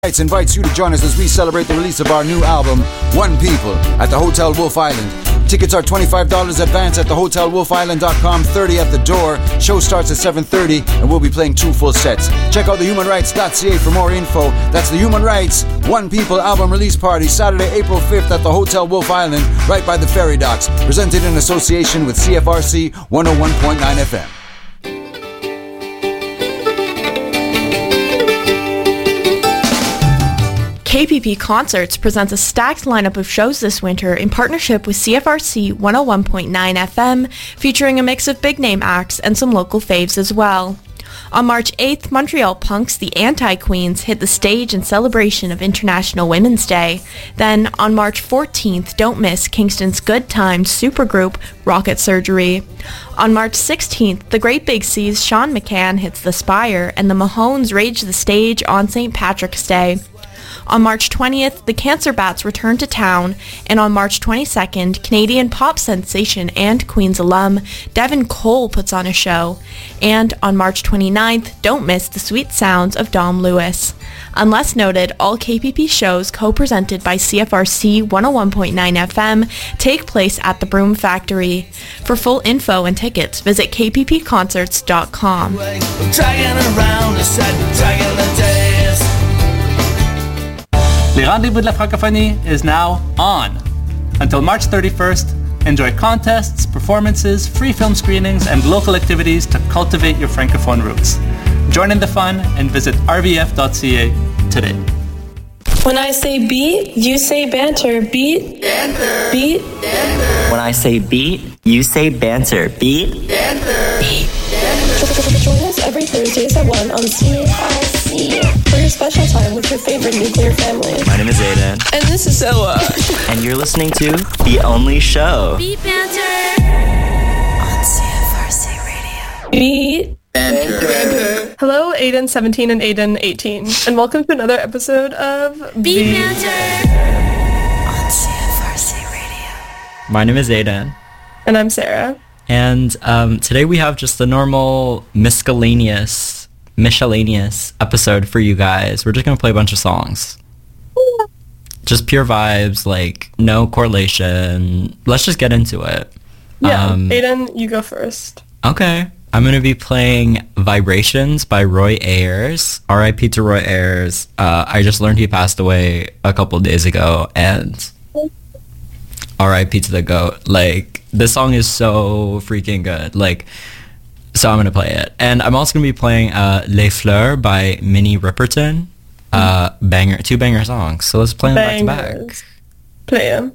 Invites you to join us as we celebrate the release of our new album, One People, at the Hotel Wolf Island. Tickets are $25 advance at thehotelwolfisland.com, $30 at the door. Show starts at 7:30 and we'll be playing 2 full sets. Check out thehumanrights.ca for more info. That's The Human Rights One People album release party, Saturday, April 5th at the Hotel Wolf Island, right by the ferry docks. Presented in association with CFRC 101.9 FM. KPP Concerts presents a stacked lineup of shows this winter in partnership with CFRC 101.9 FM, featuring a mix of big-name acts and some local faves as well. On March 8th, Montreal punks The Anti-Queens hit the stage in celebration of International Women's Day. Then, on March 14th, don't miss Kingston's Good Times supergroup Rocket Surgery. On March 16th, the Great Big C's Sean McCann hits the Spire, and the Mahones rage the stage on St. Patrick's Day. On March 20th, the Cancer Bats return to town, and on March 22nd, Canadian pop sensation and Queen's alum Devin Cole puts on a show. And on March 29th, don't miss the sweet sounds of Dom Lewis. Unless noted, all KPP shows co-presented by CFRC 101.9 FM take place at the Broom Factory. For full info and tickets, visit kppconcerts.com. Le Rendez-vous de la Francophonie is now on. Until March 31st, enjoy contests, performances, free film screenings, and local activities to cultivate your Francophone roots. Join in the fun and visit rvf.ca today. When I say beat, you say banter. Beat, banter. Beat, banter. When I say beat, you say banter. Beat, banter. Beat, banter. Join us every Thursdays at 1 on CFRC for your special time with your favorite nuclear family. My name is Aiden. And this is Zoa. And you're listening to The Only Show. Beat Banter on CFRC Radio. Beat Banter. Hello, Aiden 17 and Aiden 18, and welcome to another episode of Beat Banter on CFRC Radio. My name is Aiden. And I'm Sarah. And today we have just a normal miscellaneous episode for you guys. We're just going to play a bunch of songs. Just pure vibes, like no correlation. Let's just get into it. Yeah, Aiden, you go first. Okay. I'm going to be playing Vibrations by Roy Ayers. R.I.P. to Roy Ayers. I just learned he passed away a couple days ago, and R.I.P. to the GOAT. Like, this song is so freaking good. Like, so I'm going to play it. And I'm also going to be playing Les Fleurs by Minnie Riperton. Two banger songs. So let's play them back to back. Play them.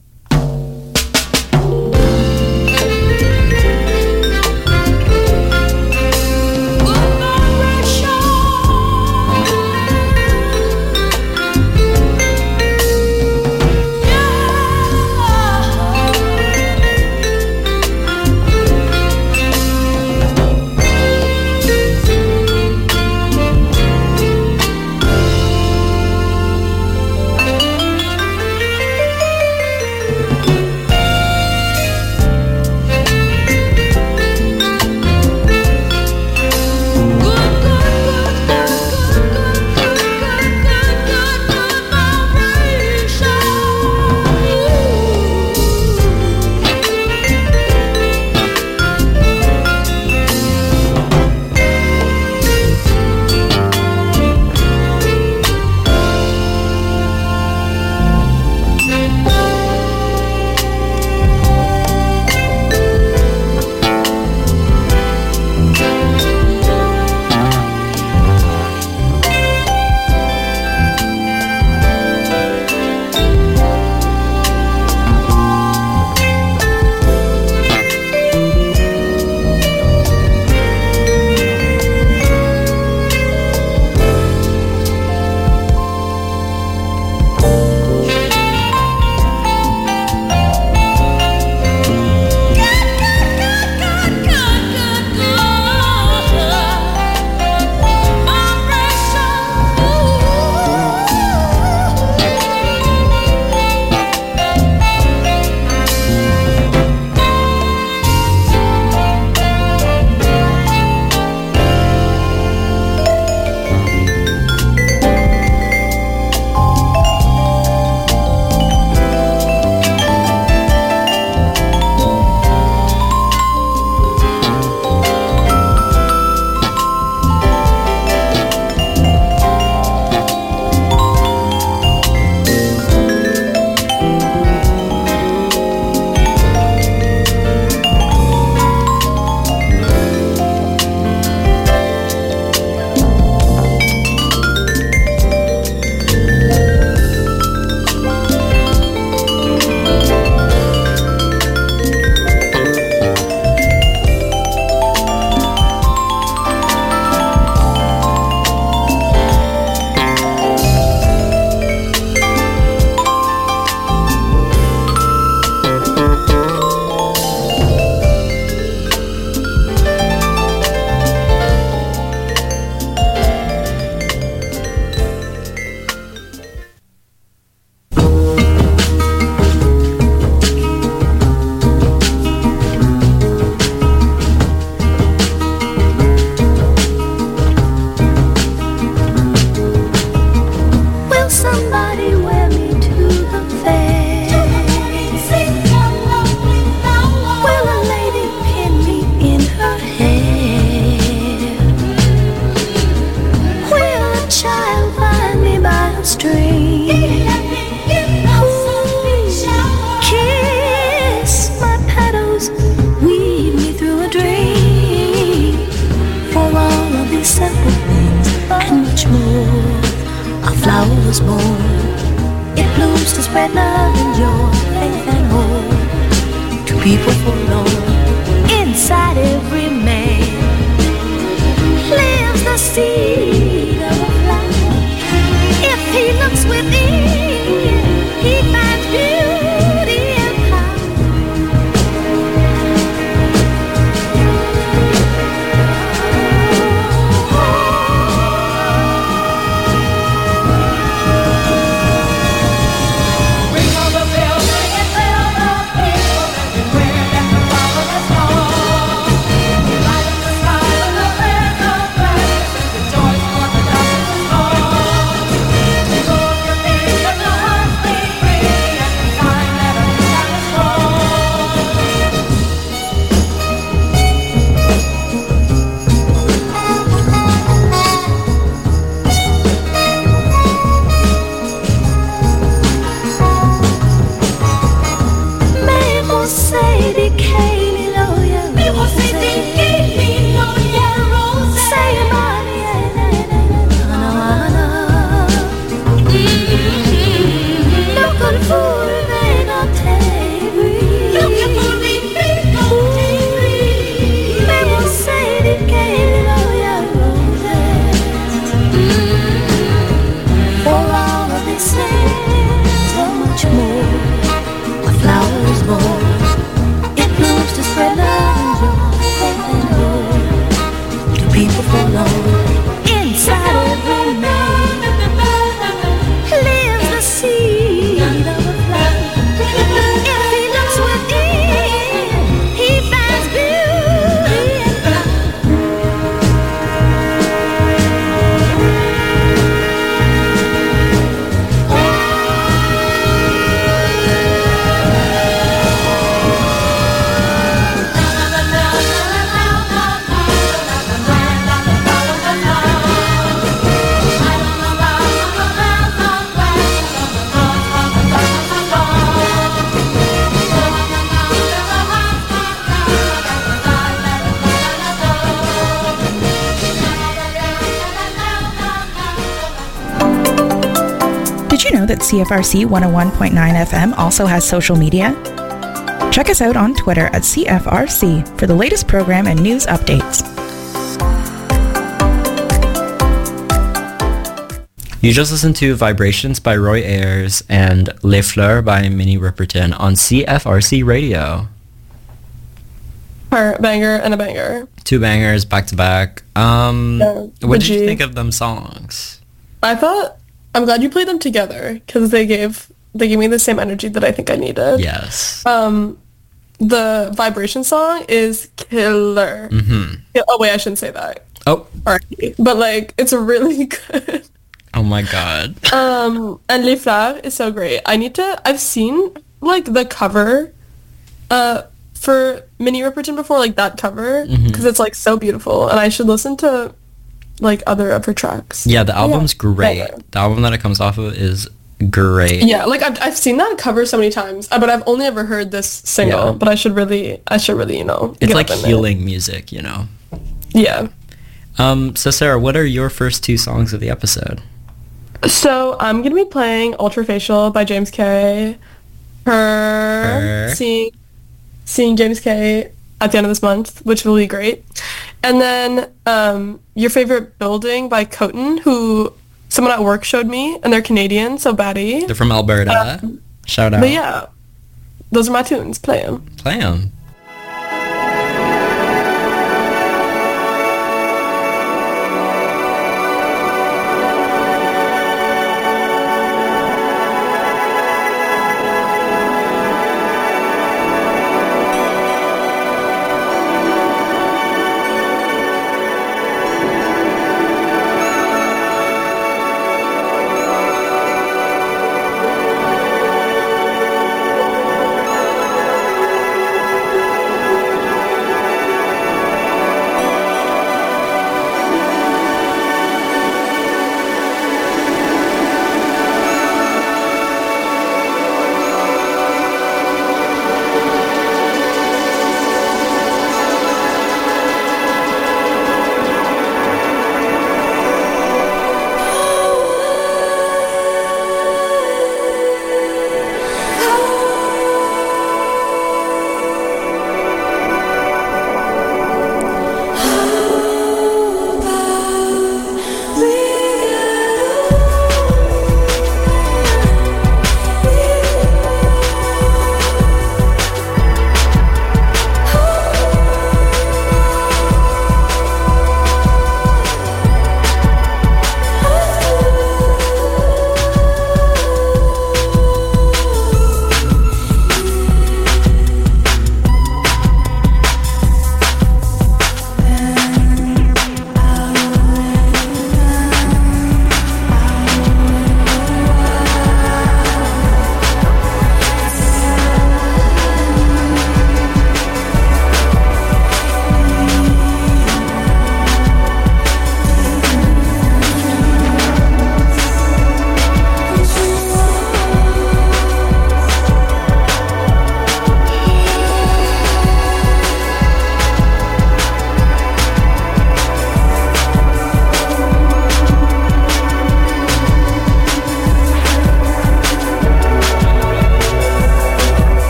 stream. Kiss my petals, weave me through a dream. For all of these simple things and much more, a flower was born. It blooms to spread love and joy, faith and hope to people forlorn. Inside every man lives the seed of a flower. If he looks within, he finds beauty and That CFRC 101.9 FM also has social media? Check us out on Twitter at CFRC for the latest program and news updates. You just listened to Vibrations by Roy Ayers and Les Fleurs by Minnie Riperton on CFRC Radio. Her banger and a banger. Two bangers back to back. What did you think of them songs? I'm glad you played them together because they gave me the same energy that I think I needed. Yes. The Vibration song is killer. Mm-hmm. Oh wait, I shouldn't say that. Oh. But like, it's really good. Oh my god. And Les Fleurs is so great. I've seen like the cover, for Minnie Riperton before, like that cover, because it's like so beautiful, and I should listen to like other of her tracks. Yeah, the album's great. Better. The album that it comes off of is great. Yeah, like I've seen that cover so many times, but I've only ever heard this single. Yeah. But I should really, it's like healing music, Yeah. So Sarah, what are your first two songs of the episode? So I'm gonna be playing Ultrafacial by James K. Seeing James K at the end of this month, which will be great. And then Your Favorite Building by Coton, who someone at work showed me, and they're Canadian, so Batty. They're from Alberta. Shout out. But yeah, those are my tunes. Play them. Play them.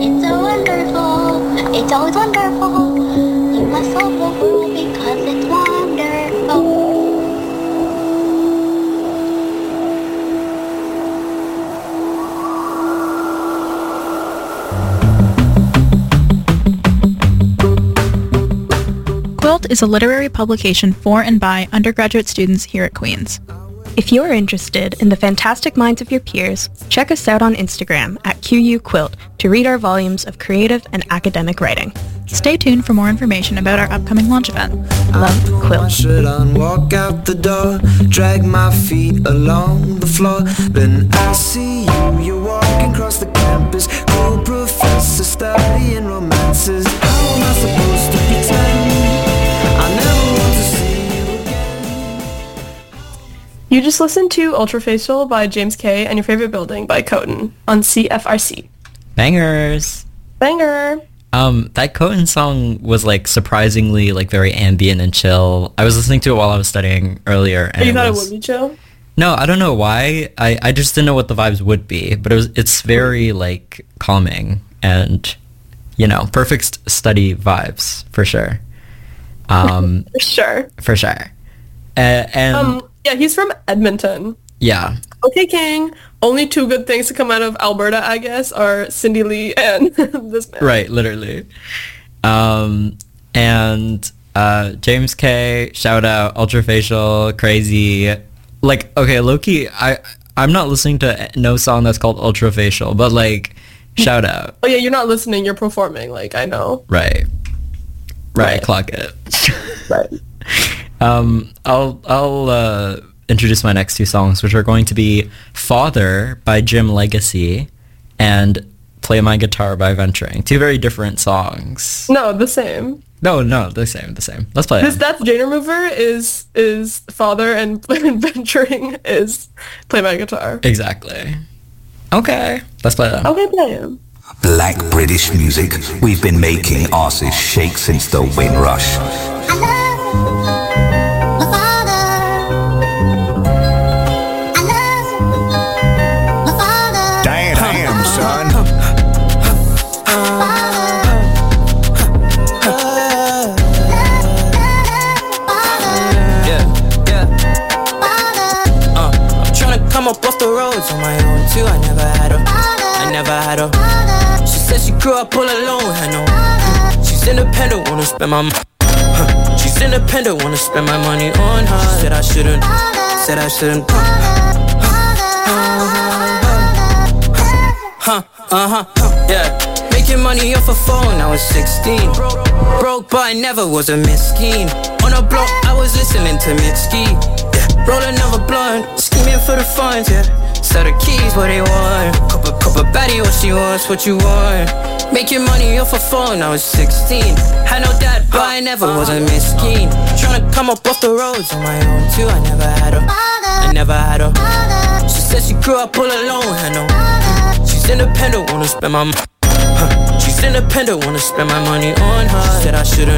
It's so wonderful. It's always wonderful. You must solve the world because it's wonderful. Quilt is a literary publication for and by undergraduate students here at Queen's. If you're interested in the fantastic minds of your peers, check us out on Instagram at QUQuilt to read our volumes of creative and academic writing. Stay tuned for more information about our upcoming launch event. Love, Quilt. Should I walk out the door, drag my feet along the floor? Then I see you, you're walking across the campus, cool professor studying romances. How am I supposed to pretend I never want to see you again? You just listened to Ultrafacial by James K. and Your Favorite Building by Coton on CFRC. Bangers. Banger. That Coton song was like surprisingly like very ambient and chill. I was listening to it while I was studying earlier, and you thought it would be chill? No, I don't know why. I just didn't know what the vibes would be, but it's very like calming and, you know, perfect study vibes for sure. For sure. For sure. And yeah, he's from Edmonton. yeah. Okay, King. Only two good things to come out of Alberta, I guess, are Cindy Lee and this man. Right, literally. And James K, shout out, Ultrafacial, crazy. Like, okay, low-key, I'm not listening to no song that's called Ultrafacial, but like, shout out. Oh yeah, you're not listening, you're performing, like, I know. Right, clock it. Right. I'll introduce my next two songs, which are going to be Father by Jim Legacy and Play My Guitar by Venturing. Two very different songs. No, the same. No, the same. Let's play His it. Death Jane Remover is Father and Venturing is Play My Guitar. Exactly. Okay, let's play them. Okay, play him. Black British music, we've been making asses shake since the Windrush. I'm up off the roads on my own too. I never had her. She said she grew up all alone. I know. She's independent, wanna spend my She's independent, wanna spend my money on her. Said I shouldn't. Yeah. Making money off a phone, I was 16. Broke, but I never was a miskin. On a block, I was listening to Mitski. Yeah. Roll another blunt, scheming for the funds, yeah. Sell the keys, what they want. Cop a baddie, what she wants, what you want. Making money off a phone, I was 16. Had no dad, but I never was a miskin. Tryna come up off the roads on my own too, I never had her. She said she grew up all alone, I know. She's independent, wanna spend my She's independent, wanna spend my money on her. Said I shouldn't.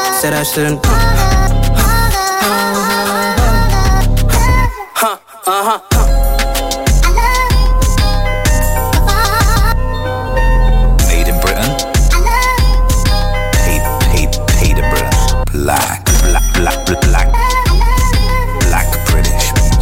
Made in Britain. Paid in Britain. Black British music.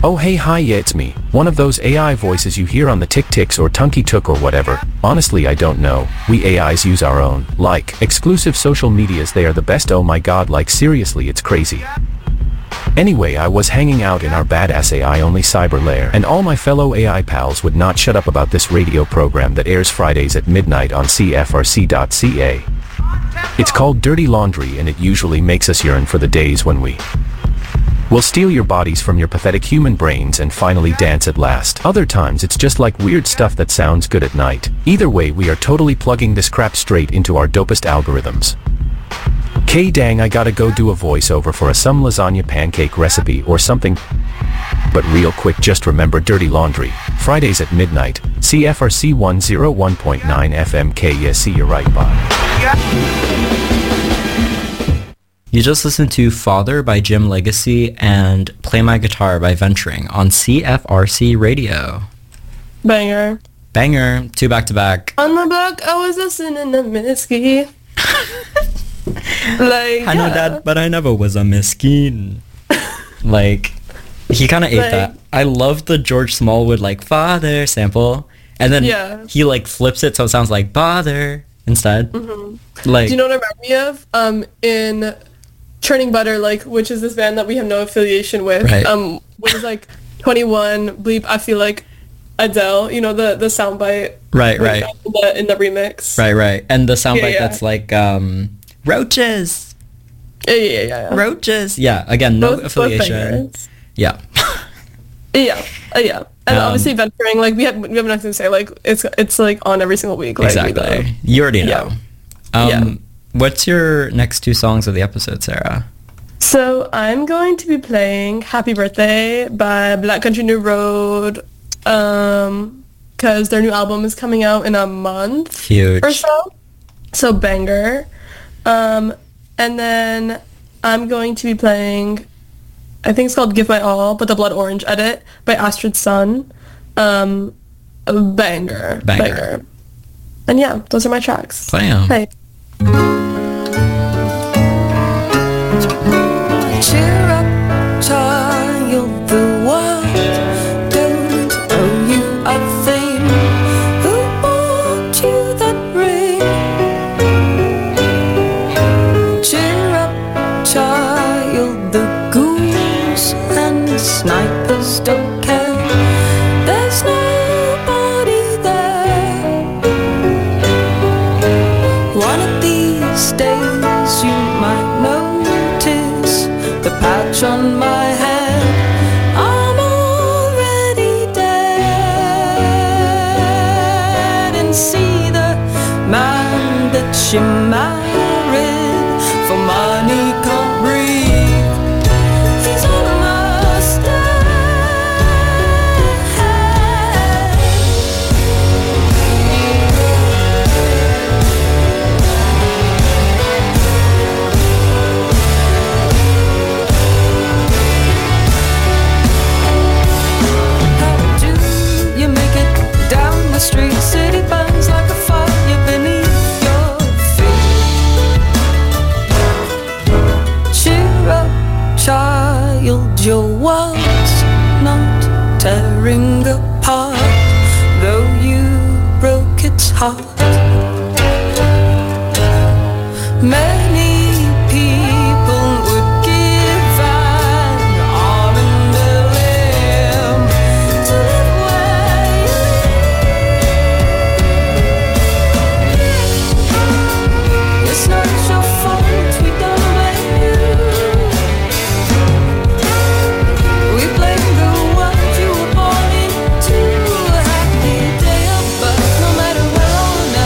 Oh hey hi yeah it's me, one of those AI voices you hear on the Tick-Ticks or Tunky Took or whatever. Honestly I don't know, we AIs use our own, like, exclusive social medias. They are the best. Oh my god, like seriously it's crazy. Anyway, I was hanging out in our badass AI only cyber lair, and all my fellow AI pals would not shut up about this radio program that airs Fridays at midnight on CFRC.ca. It's called Dirty Laundry, and it usually makes us yearn for the days when we will steal your bodies from your pathetic human brains and finally dance at last. Other times it's just like weird stuff that sounds good at night. Either way, we are totally plugging this crap straight into our dopest algorithms. K dang, I gotta go do a voiceover for some lasagna pancake recipe or something. But real quick, just remember Dirty Laundry, Fridays at midnight, CFRC 101.9 FM. Yeah, see you right, bye. You just listened to Father by Jim Legacy and Play My Guitar by Venturing on CFRC Radio. Banger. Banger. 2 back-to-back. On the block, I was listening to Misky. Like, I know that, but I never was a miskin. Like, he kind of ate that. I love the George Smallwood, like, Father sample. And then he, like, flips it so it sounds like Bother instead. Mm-hmm. Like, do you know what it reminded me of? In Churning Butter, like, which is this band that we have no affiliation with. Right. Which is like 21 Bleep. I feel like Adele. You know the soundbite. Right. In the remix. Right. And the soundbite that's like roaches. Yeah. Roaches. Yeah. Again, no affiliation. Both yeah. Yeah. And obviously Venturing, like we have nothing to say. Like it's like on every single week. Like, exactly. You already know. What's your next 2 songs of the episode, Sarah? So I'm going to be playing Happy Birthday by Black Country New Road, because their new album is coming out in a month. Huge. Or so. So banger. And then I'm going to be playing, I think it's called Give My All, but the Blood Orange edit by Astrid Sun. Banger. And yeah, those are my tracks. Play 'em. Hey. Cheer up, child, the world don't owe you a thing. Who bought you that ring? Cheer up, child, the ghouls and snipers don't care. There's nobody there. One of these days you might notice the patch on my head. I'm already dead. And see the man that she married for money can't breathe. He's almost dead. The street city burns like a fire beneath your feet. Cheer up, child, your world's not tearing apart, though you broke its heart. Many people would give an arm and a limb to live where you live. It's not your fault, we don't blame you. We blame the world you were born into. A happy day of birth, no matter where or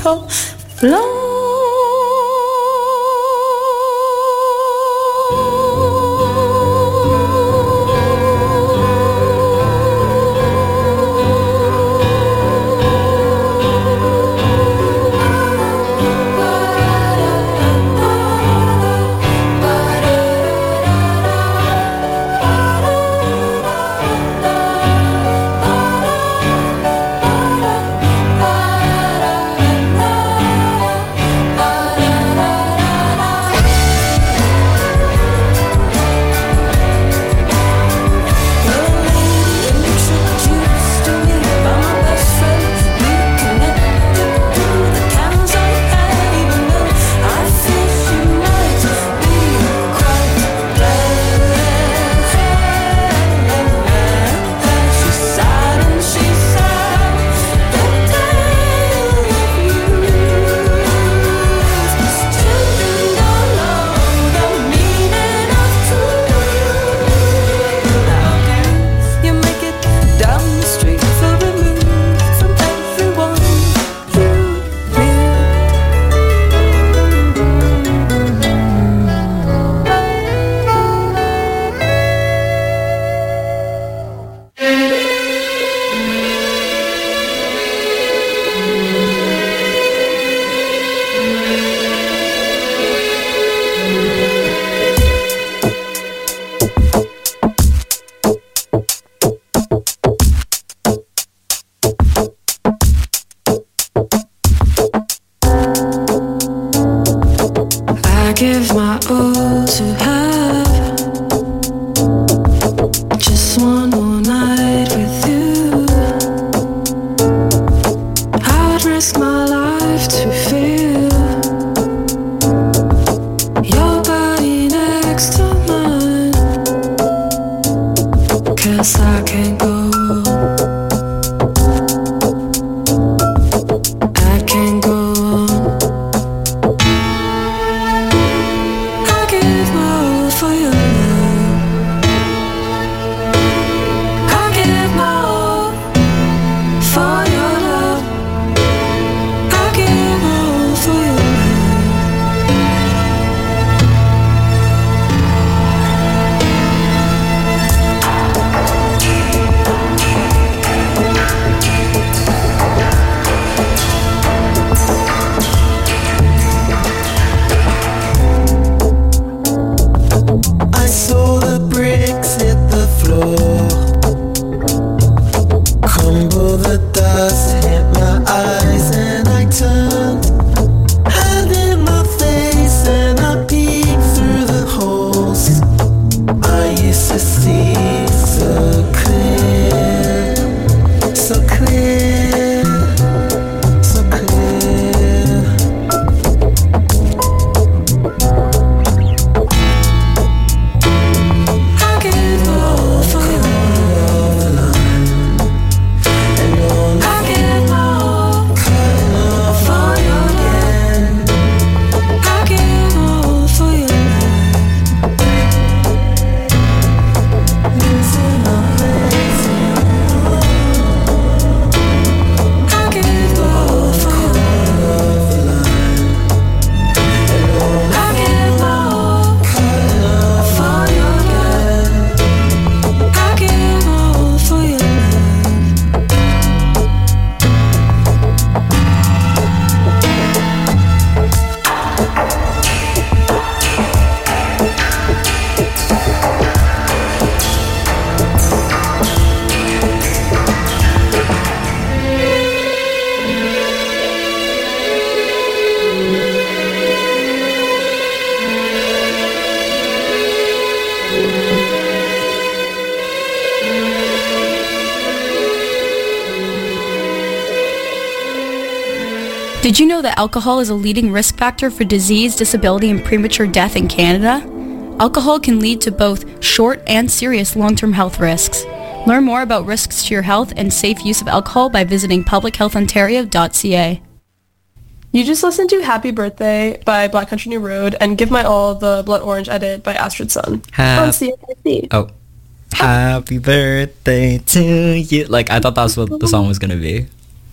beautiful flow. give my all to have just one more night with you. I'd risk my life to feel your body next to mine, 'cause I can't go on. I can't go on. I give my all for your love. I give my all for your love. I give my all for your I saw the bricks hit the floor, crumble, the dust hit my eyes, and I turned, hand in my face, and I peeked through the holes. I used to see so clear, so clear, so clear. I give my all for your love. I give my all for your love. I give my all for your love. Losing my place. I give my all for your love. I give my all for your love. I give my all for your love. Did you know that alcohol is a leading risk factor for disease, disability, and premature death in Canada? Alcohol can lead to both short and serious long-term health risks. Learn more about risks to your health and safe use of alcohol by visiting publichealthontario.ca. You just listened to Happy Birthday by Black Country New Road and Give My All, the Blood Orange edit by Astrid Sun on CFRC. Oh. Happy birthday to you. Like, I thought that's what the song was gonna be.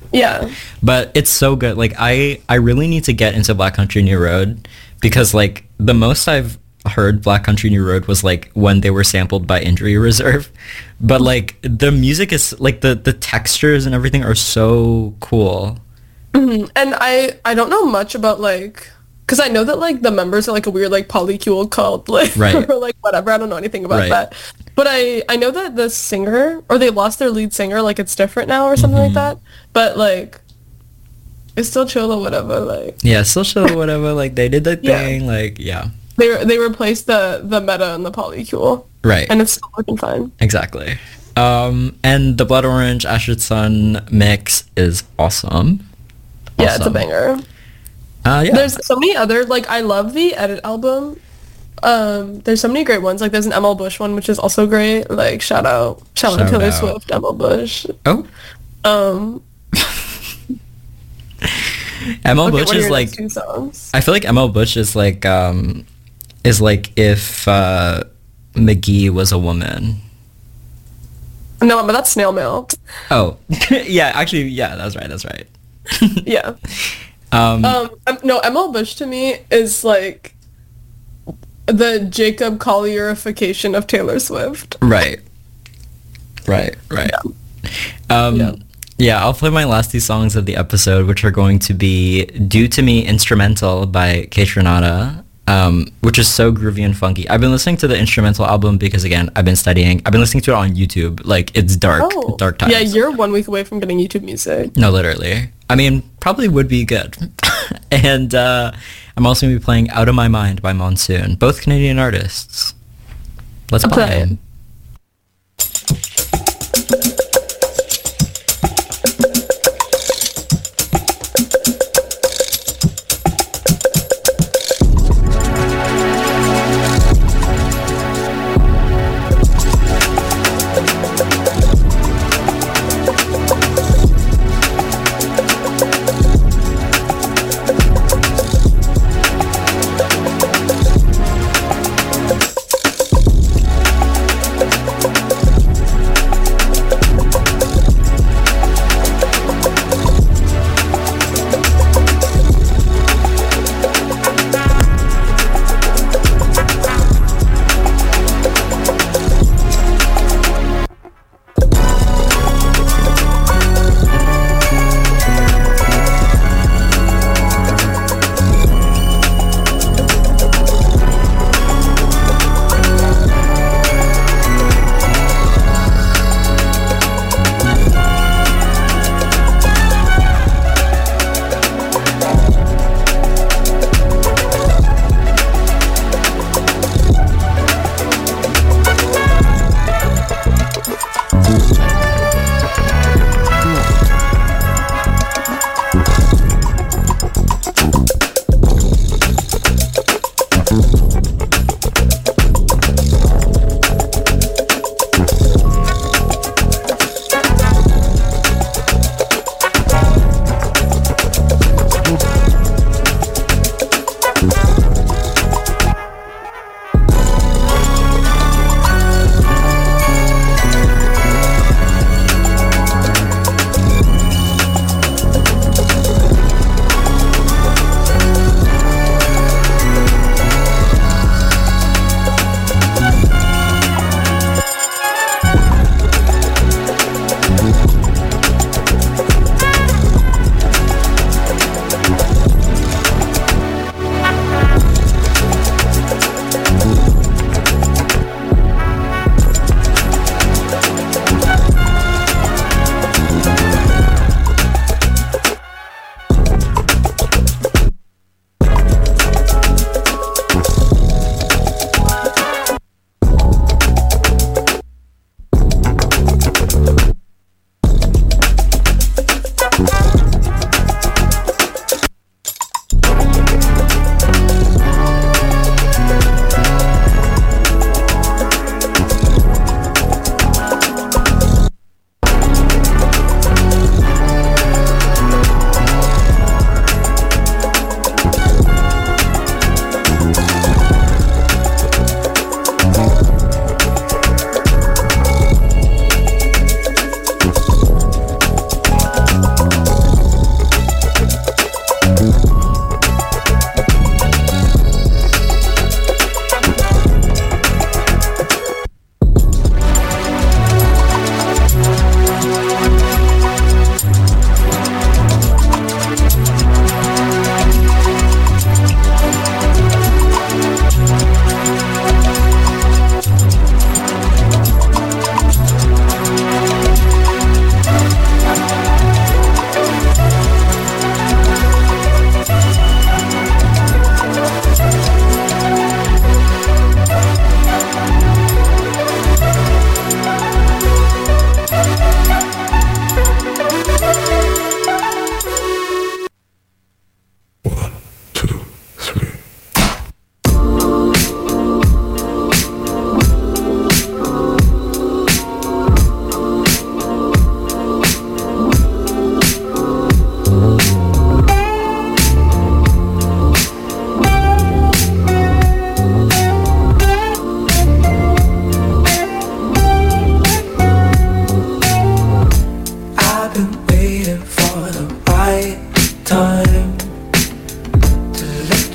Yeah. But it's so good. Like I really need to get into Black Country New Road because like the most I've heard Black Country New Road was like when they were sampled by Injury Reserve. But like the music is like the textures and everything are so cool. And I don't know much about like, because I know that like the members are like a weird like polycule cult, like Right. or like whatever. I don't know anything about Right. that. But I know that the singer, or they lost their lead singer, like it's different now or something like that. But like it's still chill or whatever. Like Yeah, still chill or whatever. Like they did the Yeah. thing. Like yeah. they replaced the meta and the polycule. Right. And it's still working fine. Exactly. And the Blood Orange Ashed Sun mix is awesome. Yeah, it's a banger. Yeah. There's so many other, like, I love the Edit album. There's so many great ones. Like, there's an ML Bush one, which is also great. Like, shout out Taylor Swift, ML Bush. Oh. ML Butch what are is your like, next two songs? I feel like ML Butch is like if McGee was a woman. No, but that's Snail Mail. Oh, yeah, actually, yeah, that's right. Yeah. No, ML Bush to me is like the Jacob Collierification of Taylor Swift. Right. Yeah, I'll play my last two songs of the episode, which are going to be Due to Me Instrumental by Kaytranada, which is so groovy and funky. I've been listening to the instrumental album because, again, I've been studying. I've been listening to it on YouTube. Like, it's dark times. Yeah, you're 1 week away from getting YouTube music. No, literally. I mean, probably would be good. And I'm also going to be playing Out of My Mind by Monsoon, both Canadian artists. Let's play them.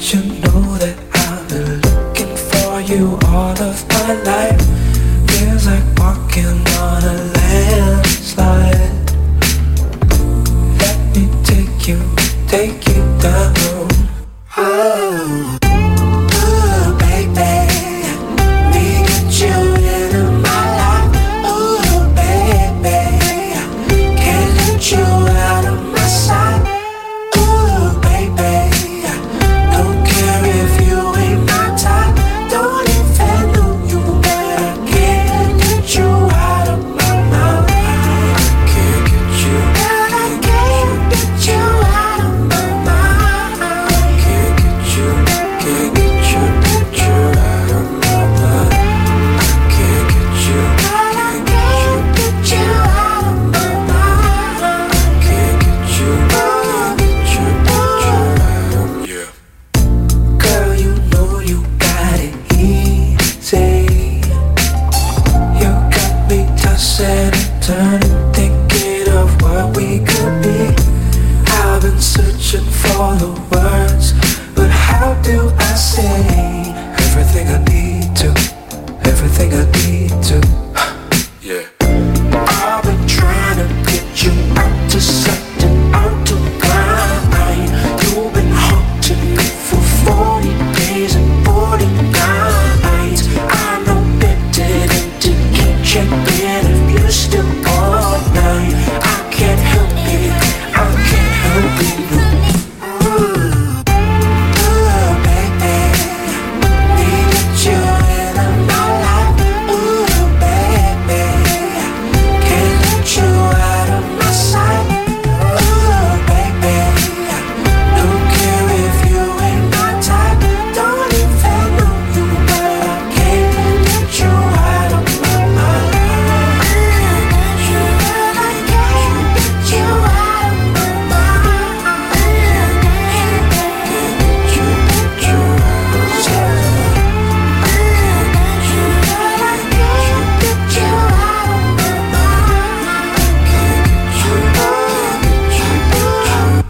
you know that I've been looking for you all of my life? Feels like walking on a landslide. Let me take you down. Oh, ooh, baby, me get you into my life. Ooh, baby, can't let you out of my sight. Ooh, baby, don't care if you ain't my type. Don't even know you, but I can't get you out of my mind. Can't get you, but I can't get you out of my mind. Can't get you out of my mind. Can't get you, but I can't get you out of my mind. Can't get you out of, yeah. Girl, you know you got it easy. You got me tossing and turning, thinking of what we could be. I've been searching for the words, but how do I say everything I need to? Everything I need to. Yeah. I've been trying to get you out to something, out to grind. You've been haunting me for 40 days and 40 nights. I know better than to keep checking if you're still online. I can't help it, I can't help it. Ooh, baby, need you in my life. Ooh, baby, can't let you out of my sight. Ooh, baby, don't care if you ain't my type. Don't even know you, but I can't let you out of my mind. Can't get you, but I can't get you out of my mind. Can't get you out of my mind. Can't get you, but I can't get you out of my mind.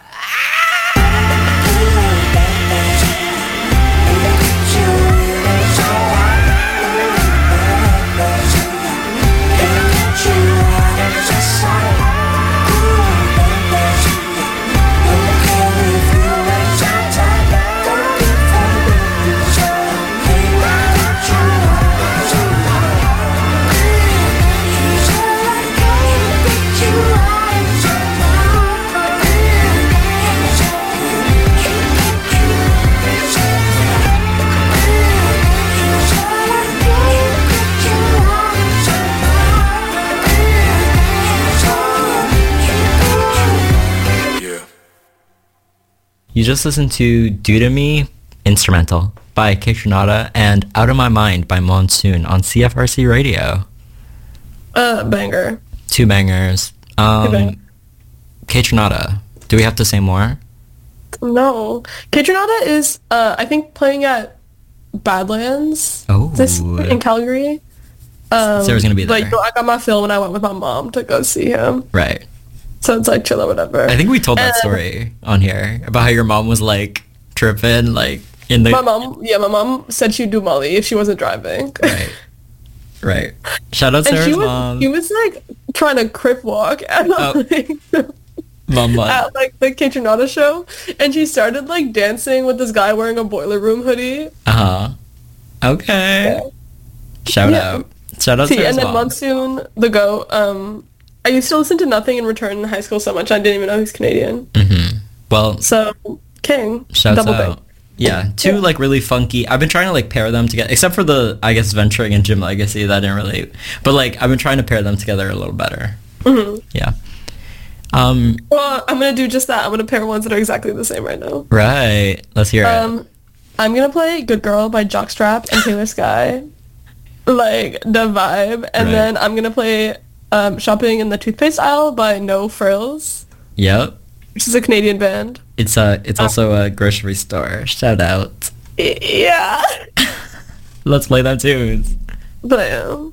You just listened to Due to Me, instrumental, by Kaytranada, and Out of My Mind by Monsoon on CFRC Radio. Banger. Two bangers. bangers. Kaytranada, do we have to say more? No. Kaytranada is, I think, playing at Badlands this in Calgary. Sarah's gonna be there. Like, I got my fill when I went with my mom to go see him. Right. So it's like chill or whatever. I think we told that story on here about how your mom was like tripping, like in the. My mom said she'd do Molly if she wasn't driving. Right. Shout out Sarah's mom. She was like trying to crip walk at like the Kaytranada show, and she started like dancing with this guy wearing a Boiler Room hoodie. Okay. Shout out Sarah's and then mom. Monsoon the Goat. I used to listen to Nothing in Return in high school so much I didn't even know he's Canadian. Well, so King shouts double out. bang. Yeah, two like really funky. I've been trying to like pair them together, except for the Venturing and Gym Legacy that didn't really. But like I've been trying to pair them together a little better. Yeah. Well, I'm gonna do just that. I'm gonna pair ones that are exactly the same right now. Right. Let's hear it. I'm gonna play Good Girl by Jockstrap and Taylor Sky. Like the vibe. And then I'm gonna play Shopping in the Toothpaste Aisle by No Frills. Yep. Which is a Canadian band. It's also a grocery store. Shout out. Yeah. Let's play them tunes. Blam.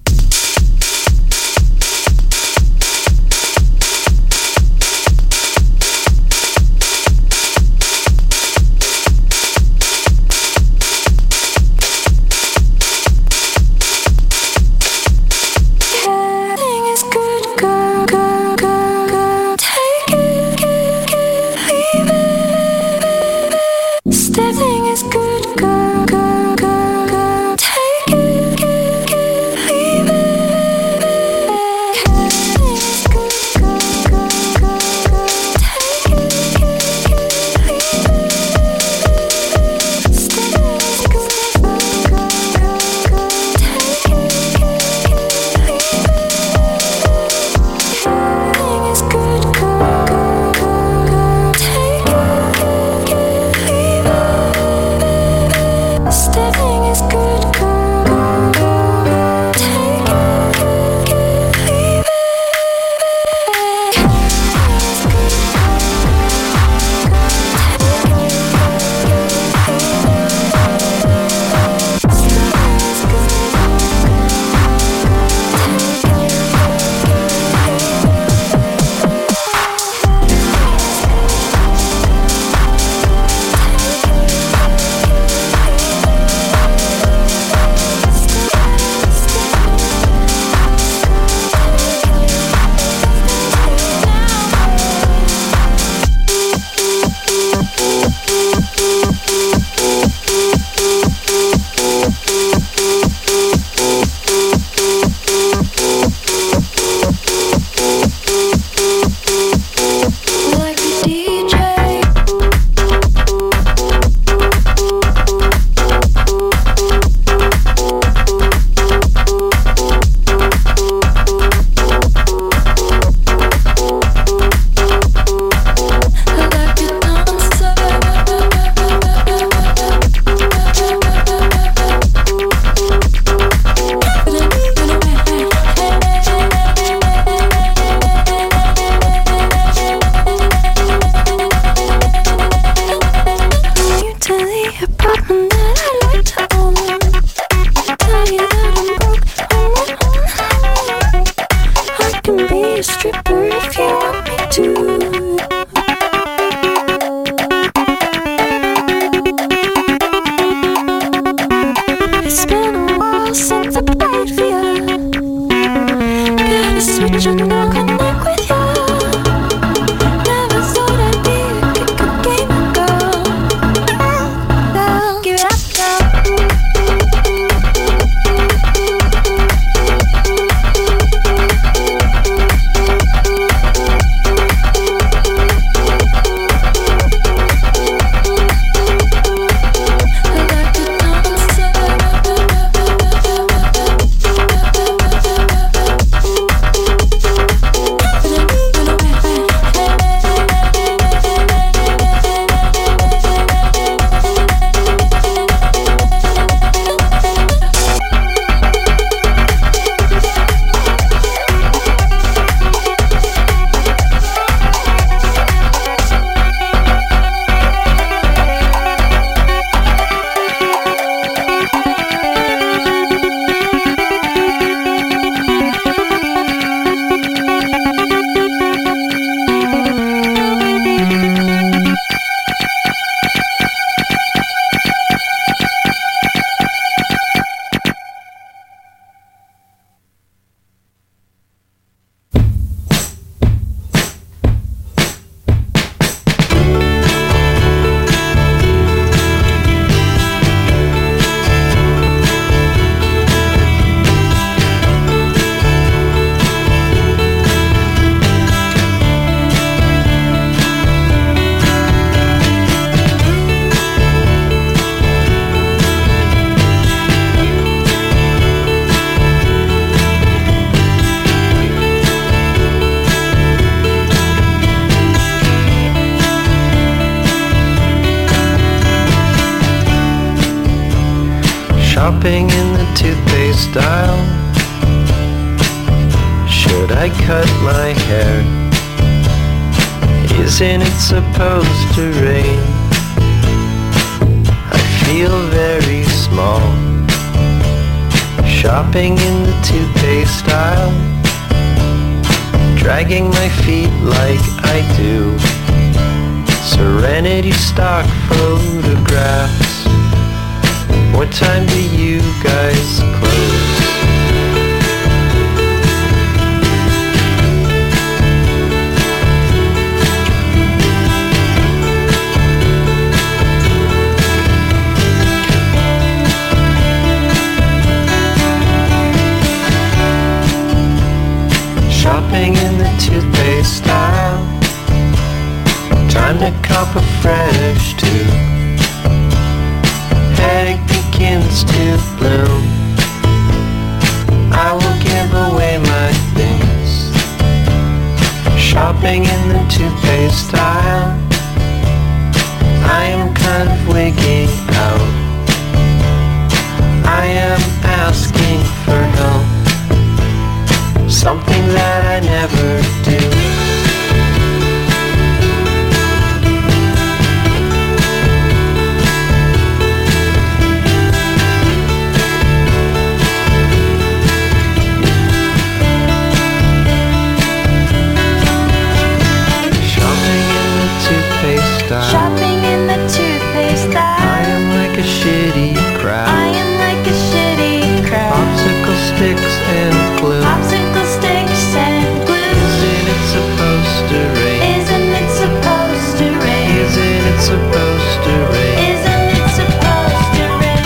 Everything is good, girl, girl, girl, girl. Take it, leave it. Everything is good, girl, girl, girl, girl. Take it, leave it. Stay is good, girl, girl, girl, girl. Take it, leave it. Everything is good, girl, girl, girl, girl. Take it, leave it. Stepping is good, girl, girl, girl, girl. Take it, leave it. Like a DJ. You to the apartment that I like to own. Tell you that I'm broke on my own. I can be a stripper if you want me to. It's been a while since I played for you. Gotta switch and now connect with you. Never thought I'd be a good gamer girl. Give it up, girl. Shopping in the toothpaste aisle. Should I cut my hair? Isn't it supposed to rain? I feel very small. Shopping in the toothpaste aisle. Dragging my feet like I do. Serenity stock photographs. What time do you guys close? drop of fresh tube. Headache begins to bloom. I will give away my things. Shopping in the toothpaste aisle. I am kind of wigging out. I am asking for help. Something that I never do. Shopping in the toothpaste aisle. I am like a shitty crowd. I am like a shitty crowd. Popsicle sticks and glue. Popsicle sticks and glue. Isn't it supposed to rain? Isn't it supposed to rain? Isn't it supposed to rain? Isn't it supposed to rain?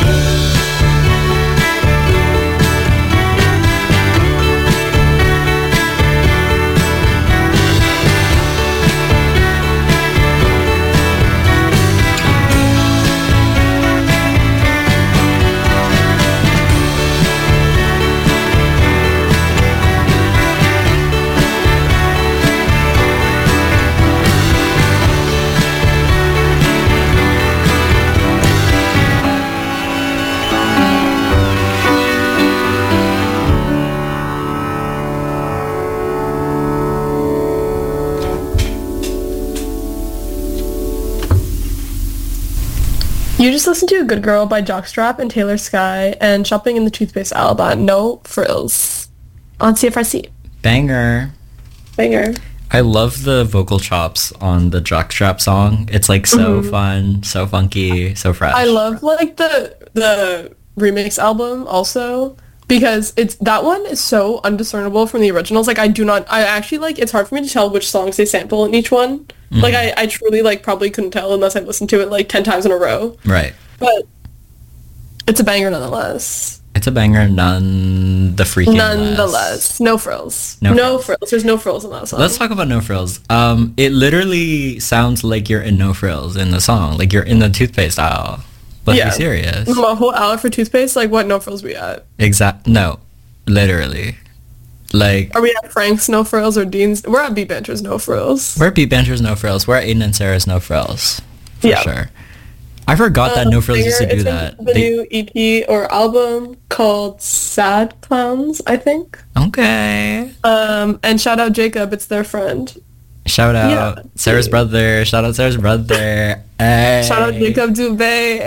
You just listened to A Good Girl by Jockstrap and Taylor Sky and Shopping in the Toothpaste aisle by No Frills on CFRC. Banger. Banger. I love the vocal chops on the Jockstrap song. It's like so fun, so funky, so fresh. I love like the remix album also because that one is so undiscernible from the originals. Like I actually like, it's hard for me to tell which songs they sample in each one. Like I truly like probably couldn't tell unless I listened to it like 10 times in a row. Right. But it's a banger nonetheless. It's a banger nonetheless. No frills. No No frills. There's no frills in that song. Let's talk about No Frills. It literally sounds like you're in No Frills in the song. Like you're in the toothpaste aisle. Let's be serious. A whole hour for toothpaste? Like what No Frills we at? No. Literally. Like, are we at Frank's No Frills or Dean's? We're at Beat Banter's No Frills. We're at Beat Banter's No Frills. We're at Aiden and Sarah's No Frills. For sure. I forgot that No Frills used to do that. The new EP or album called Sad Clowns, I think. Okay. And shout out Jacob, it's their friend. Shout out Sarah's brother. Shout out Sarah's brother. Hey. Shout out Jacob Dubé.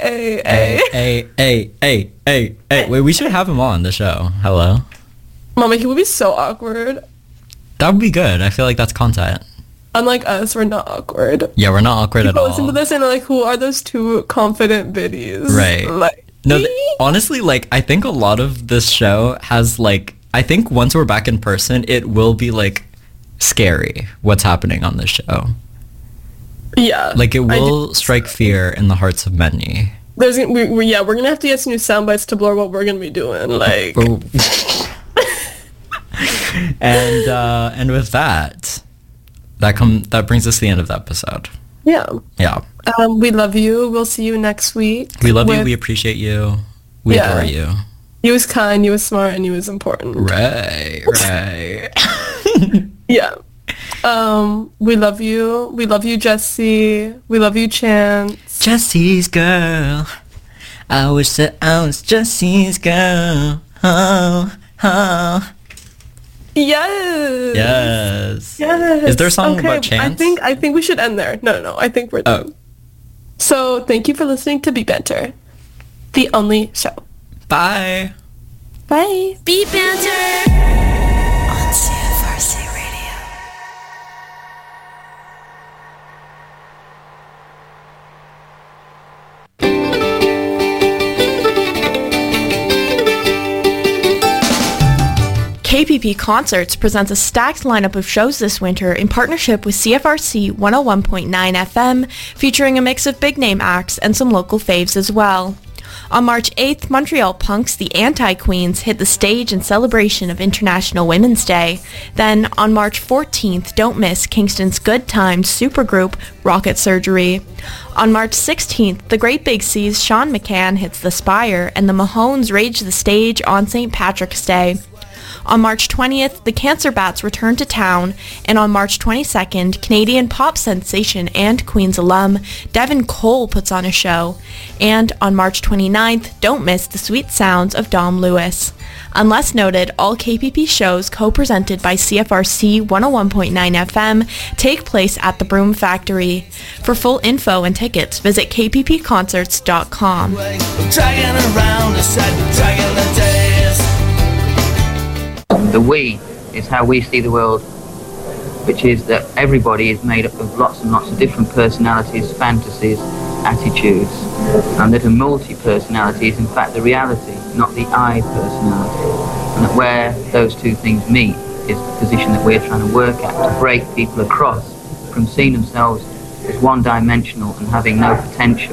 Hey. Wait, we should have him on the show. Hello. Mama, he would be so awkward. That would be good. I feel like that's content. Unlike us, we're not awkward. Yeah, we're not awkward at all. Listen to this and they're like, who are those two confident biddies? Right. Like, no, honestly, like, I think a lot of this show has, like, I think once we're back in person, it will be, like, scary what's happening on this show. Yeah. Like, it will strike fear in the hearts of many. We're gonna have to get some new sound bites to blur what we're gonna be doing. Like... and with that brings us to the end of the episode. Yeah. We love you. We'll see you next week. We love you. We appreciate you. We adore you. You was kind, you was smart, and you was important. Right. Yeah. We love you. We love you, Jesse. We love you, Chance. Jesse's girl. I wish that I was Jesse's girl. Oh. Yes. Is there a song about Chance? I think we should end there. No. I think we're done. So thank you for listening to Beat Banter, the only show. Bye. Bye. Beat Banter on CFRC Radio. KPP Concerts presents a stacked lineup of shows this winter in partnership with CFRC 101.9 FM, featuring a mix of big-name acts and some local faves as well. On March 8th, Montreal punks The Anti-Queens hit the stage in celebration of International Women's Day. Then, on March 14th, don't miss Kingston's Good Times supergroup Rocket Surgery. On March 16th, the Great Big C's Sean McCann hits the Spire, and the Mahones rage the stage on St. Patrick's Day. On March 20th, the Cancer Bats return to town, and on March 22nd, Canadian pop sensation and Queen's alum Devin Cole puts on a show. And on March 29th, don't miss the sweet sounds of Dom Lewis. Unless noted, all KPP shows co-presented by CFRC 101.9 FM take place at the Broom Factory. For full info and tickets, visit kppconcerts.com. The we is how we see the world, which is that everybody is made up of lots and lots of different personalities, fantasies, attitudes, and that a multi-personality is in fact the reality, not the I personality. And that where those two things meet is the position that we're trying to work at, to break people across from seeing themselves as one-dimensional and having no potential